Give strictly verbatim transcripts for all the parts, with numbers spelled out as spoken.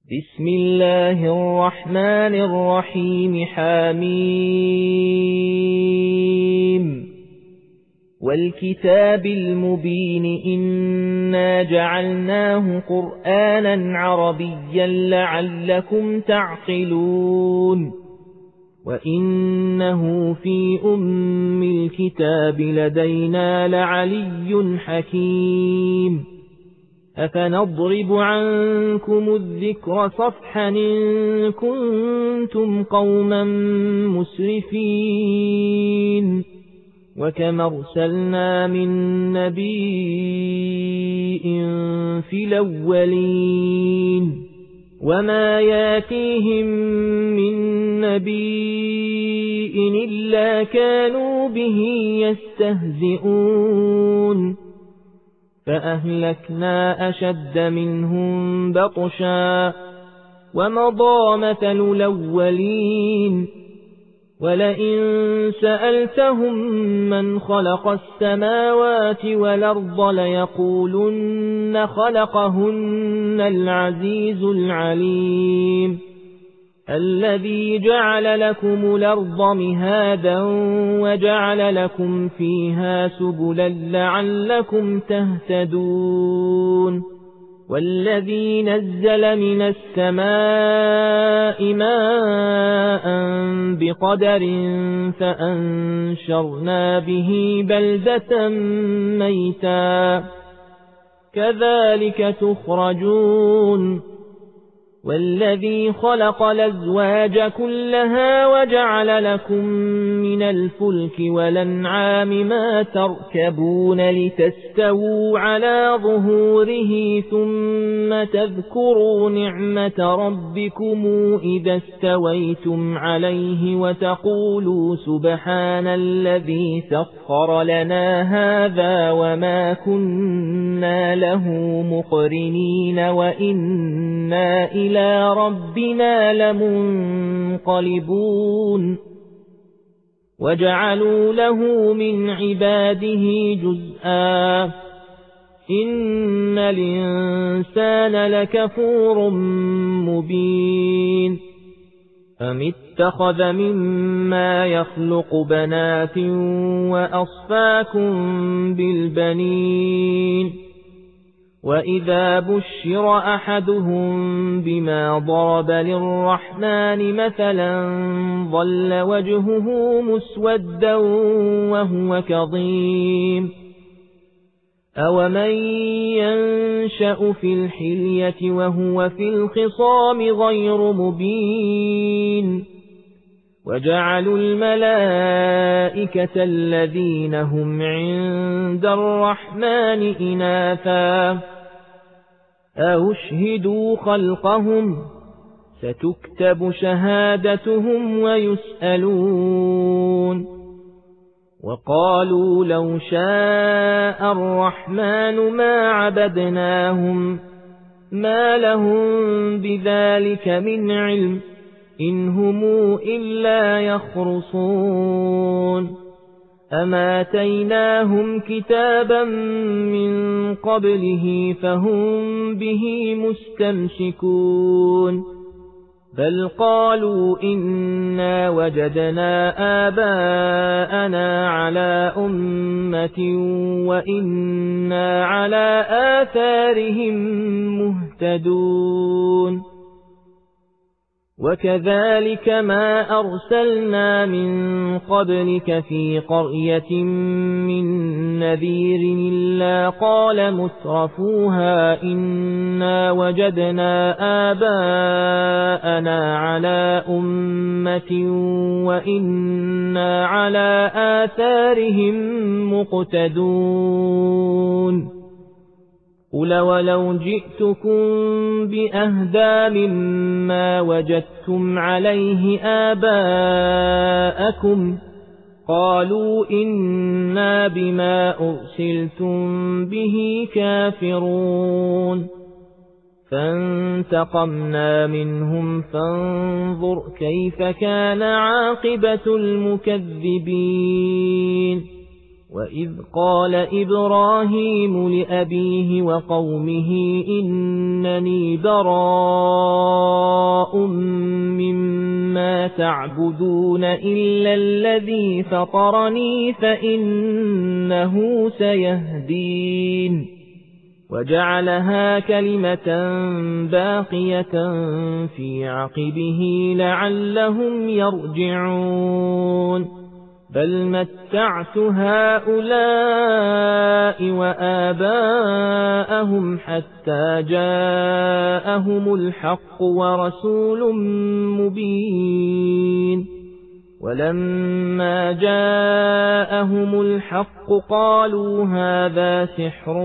بسم الله الرحمن الرحيم. حميم والكتاب المبين إنا جعلناه قرآنا عربيا لعلكم تعقلون وإنه في أم الكتاب لدينا لعلي حكيم. أفنضرب عنكم الذكر صفحا إن كنتم قوما مسرفين وكم أرسلنا من نبي في الأولين وما ياتيهم من نبي إلا كانوا به يستهزئون فأهلكنا أشد منهم بطشا ومضى مثل الأولين ولئن سألتهم من خلق السماوات والأرض ليقولن خلقهن العزيز العليم الذي جعل لكم الأرض مهادا وجعل لكم فيها سبلا لعلكم تهتدون والذي نزل من السماء ماء بقدر فأنشرنا به بلدة ميتا كذلك تخرجون والذي خلق الأزواج كلها وجعل لكم من الفلك والأنعام ما تركبون لتستووا على ظهوره ثم تذكروا نعمة ربكم إذا استويتم عليه وتقولوا سبحان الذي سخر لنا هذا وما كنا له مقرنين وإنا إلى إلى ربنا لمنقلبون وجعلوا له من عباده جزءا إن الإنسان لكفور مبين أم اتخذ مما يخلق بنات وأصفاكم بالبنين وإذا بشر أحدهم بما ضرب للرحمن مثلا ظل وجهه مسودا وهو كظيم أومن ينشأ في الحلية وهو في الخصام غير مبين وجعلوا الملائكة الذين هم عند الرحمن إناثا أشهدوا خلقهم ستكتب شهادتهم ويسألون وقالوا لو شاء الرحمن ما عبدناهم ما لهم بذلك من علم إن هم إلا يخرصون أما آتيناهم كتابا من قبله فهم به مستمسكون بل قالوا إنا وجدنا آباءنا على أمة وإنا على آثارهم مهتدون وكذلك ما أرسلنا من قبلك في قرية من نذير إلا قال مترفوها إنا وجدنا آباءنا على أمة وإنا على آثارهم مقتدون قل ولو جئتكم بأهدى مما وجدتم عليه آباءكم قالوا إنا بما أرسلتم به كافرون فانتقمنا منهم فانظر كيف كان عاقبة المكذبين وإذ قال إبراهيم لأبيه وقومه إنني براء مما تعبدون إلا الذي فطرني فإنه سيهدين وجعلها كلمة باقية في عقبه لعلهم يرجعون بل متعت هؤلاء وآباءهم حتى جاءهم الحق ورسول مبين ولما جاءهم الحق قالوا هذا سحر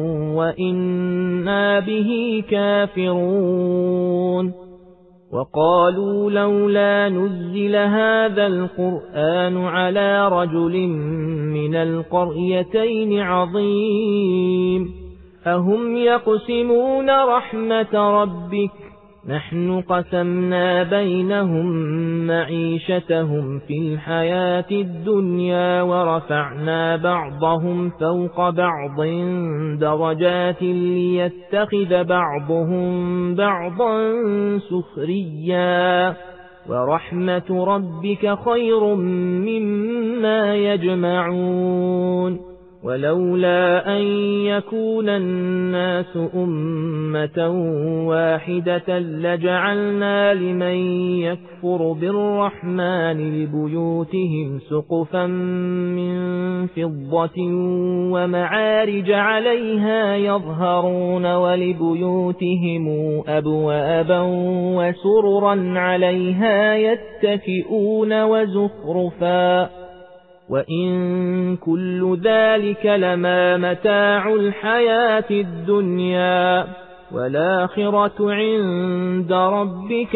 وإنا به كافرون وقالوا لولا نزل هذا القرآن على رجل من القريتين عظيم أهم يقسمون رحمة ربك نحن قسمنا بينهم معيشتهم في الحياة الدنيا ورفعنا بعضهم فوق بعض درجات ليتخذ بعضهم بعضا سخريا ورحمة ربك خير مما يجمعون ولولا أن يكون الناس أمة واحدة لجعلنا لمن يكفر بالرحمن لبيوتهم سقفا من فضة ومعارج عليها يظهرون ولبيوتهم أبوابا وسررا عليها يتكئون وزخرفا وإن كل ذلك لما متاع الحياة الدنيا والآخرة عند ربك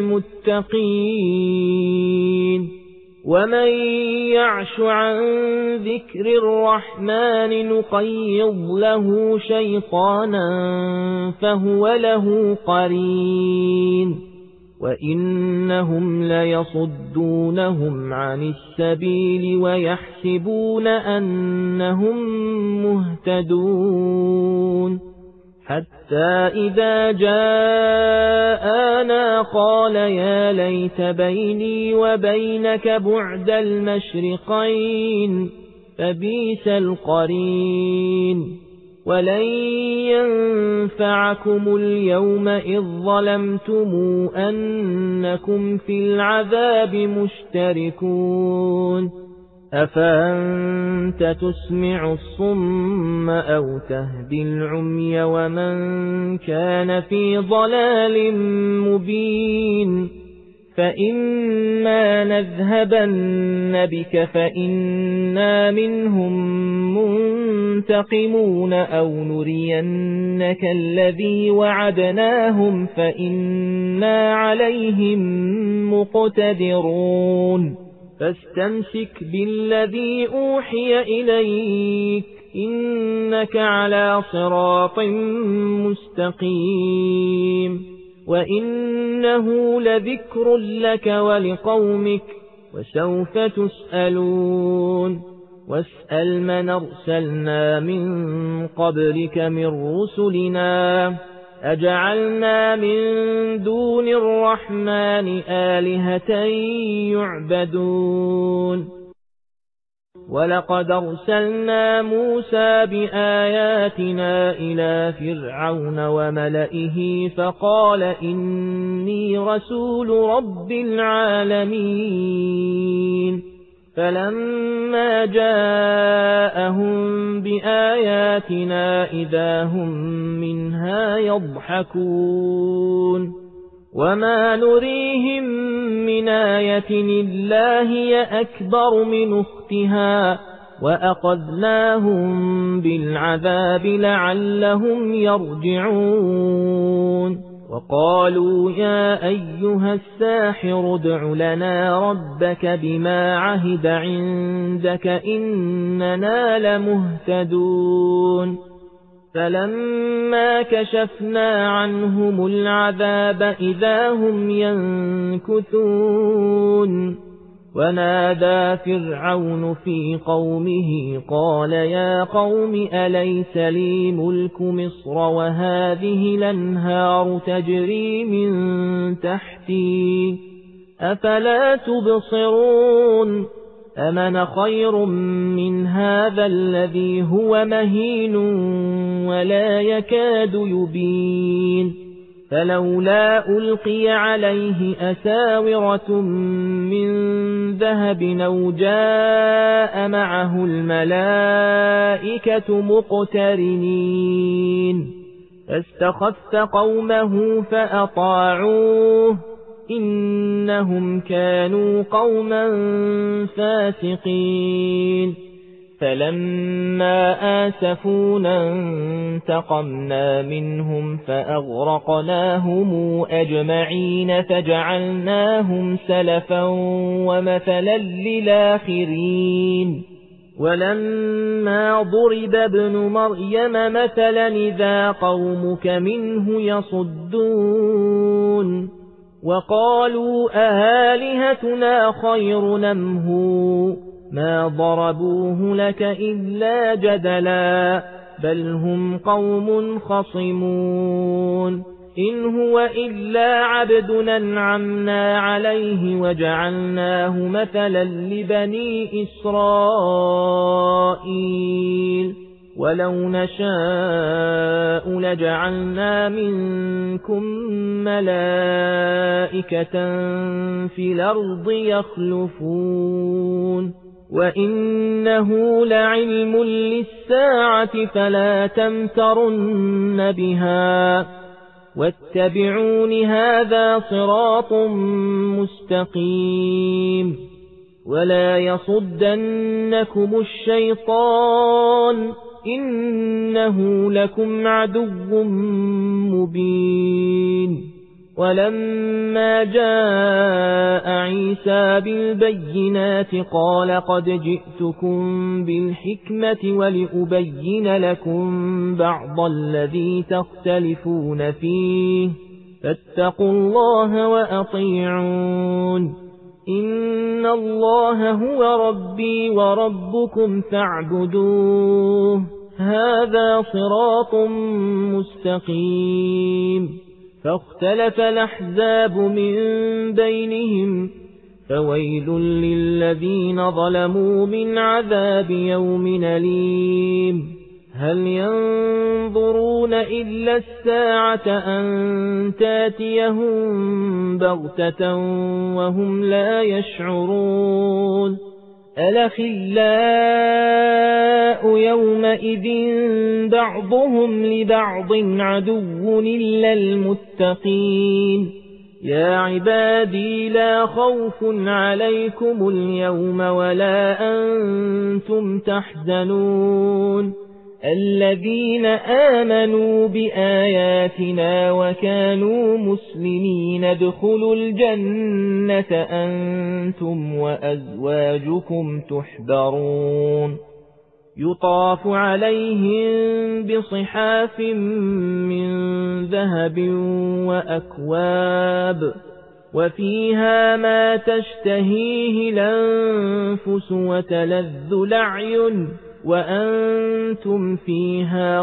للمتقين ومن يعش عن ذكر الرحمن نقيض له شيطانا فهو له قرين وإنهم ليصدونهم عن السبيل ويحسبون أنهم مهتدون حتى إذا جاءنا قال يا ليت بيني وبينك بعد المشرقين فبئس القرين ولن ينفعكم اليوم إذ ظلمتم أنكم في العذاب مشتركون أفأنت تسمع الصم أو تهدي العمي ومن كان في ضلال مبين فإما نذهبن بك فإنا منهم منتقمون أو نرينك الذي وعدناهم فإنا عليهم مقتدرون فاستمسك بالذي أوحي إليك إنك على صراط مستقيم وإنه لذكر لك ولقومك وسوف تسألون واسأل من أرسلنا من قبلك من رسلنا أجعلنا من دون الرحمن آلهة يعبدون ولقد أرسلنا موسى بآياتنا إلى فرعون وملئه فقال إني رسول رب العالمين فلما جاءهم بآياتنا إذا هم منها يضحكون وما نريهم من آية إلا هي أكبر من أختها وأخذناهم بالعذاب لعلهم يرجعون وقالوا يا أيها الساحر ادع لنا ربك بما عهد عندك إننا لمهتدون فلما كشفنا عنهم العذاب إذا هم ينكثون ونادى فرعون في قومه قال يا قوم أليس لي ملك مصر وهذه الأنهار تجري من تحتي أفلا تبصرون أمن خير من هذا الذي هو مهين ولا يكاد يبين فلولا ألقي عليه أساورة من ذهب أو جاء معه الملائكة مقترنين فاستخف قومه فأطاعوه إنهم كانوا قوما فاسقين فلما آسفونا انتقمنا منهم فأغرقناهم أجمعين فجعلناهم سلفا ومثلا للآخرين ولما ضرب ابن مريم مثلا إذا قومك منه يصدون وقالوا أآلهتنا خير أم هو ما ضربوه لك إلا جدلا بل هم قوم خصمون إن هو إلا عبد أنعمنا عليه وجعلناه مثلا لبني إسرائيل ولو نشاء لجعلنا منكم ملائكة في الأرض يخلفون وإنه لعلم للساعة فلا تمترن بها واتبعون هذا صراط مستقيم ولا يصدنكم الشيطان إنه لكم عدو مبين ولما جاء عيسى بالبينات قال قد جئتكم بالحكمة ولأبين لكم بعض الذي تختلفون فيه فاتقوا الله وأطيعون إن الله هو ربي وربكم فاعبدوه هذا صراط مستقيم فاختلف الأحزاب من بينهم فويل للذين ظلموا من عذاب يوم أليم هل ينظرون إلا الساعة أن تاتيهم بغتة وهم لا يشعرون الأخلاء يومئذ بعضهم لبعض عدو إلا المتقين يا عبادي لا خوف عليكم اليوم ولا أنتم تحزنون الذين آمنوا بآياتنا وكانوا مسلمين ادخلوا الجنة أنتم وأزواجكم تحبرون يطاف عليهم بصحاف من ذهب وأكواب وفيها ما تشتهيه الأنفس وتلذ الأعين وأنتم فيها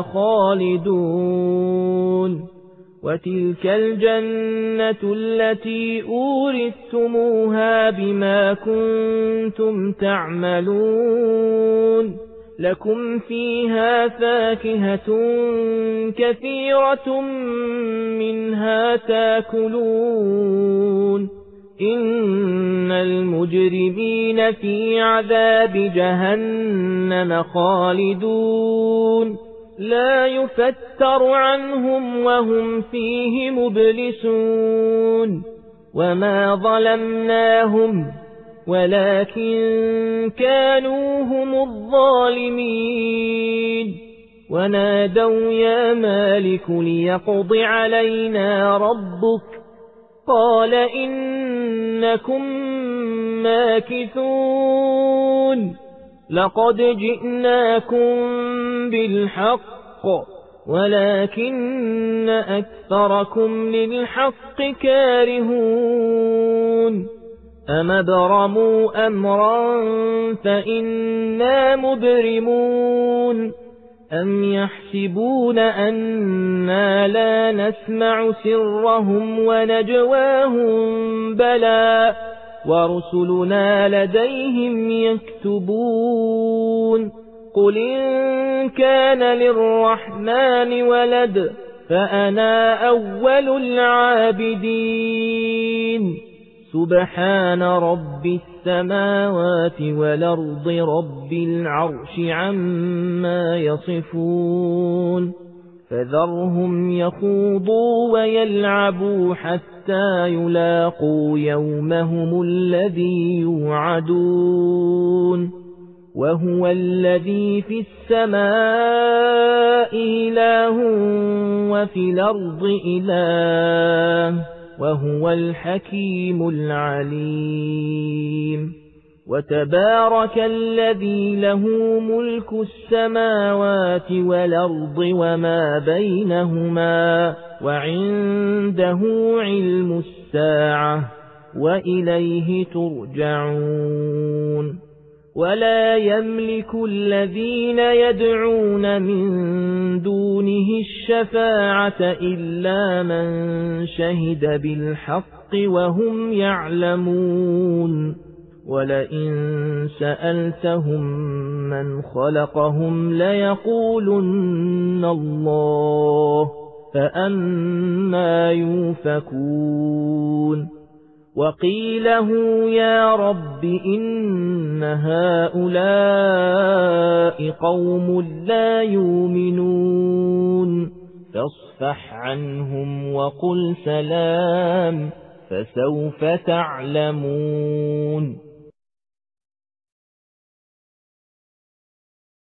خالدون وتلك الجنة التي أورثتموها بما كنتم تعملون لكم فيها فاكهة كثيرة منها تاكلون إن المجرمين في عذاب جهنم خالدون لا يفتر عنهم وهم فيه مبلسون وما ظلمناهم ولكن كانوا هم الظالمين ونادوا يا مالك ليقض علينا ربك قال إنكم ماكثون لقد جئناكم بالحق ولكن أكثركم للحق كارهون أم ابرموا أمرا فإنا مبرمون أم يحسبون أنا لا نسمع سرهم ونجواهم بلى ورسلنا لديهم يكتبون قل إن كان للرحمن ولد فأنا أول العابدين سبحان رب السماوات والأرض رب العرش عما يصفون فذرهم يخوضوا ويلعبوا حتى يلاقوا يومهم الذي يوعدون وهو الذي في السماء إله وفي الأرض إله وهو الحكيم العليم وتبارك الذي له ملك السماوات والأرض وما بينهما وعنده علم الساعة وإليه ترجعون ولا يملك الذين يدعون من دونه الشفاعة إلا من شهد بالحق وهم يعلمون ولئن سألتهم من خلقهم ليقولن الله فأنى يؤفكون وقيله يا رب إن هؤلاء قوم لا يؤمنون فاصفح عنهم وقل سلام فسوف تعلمون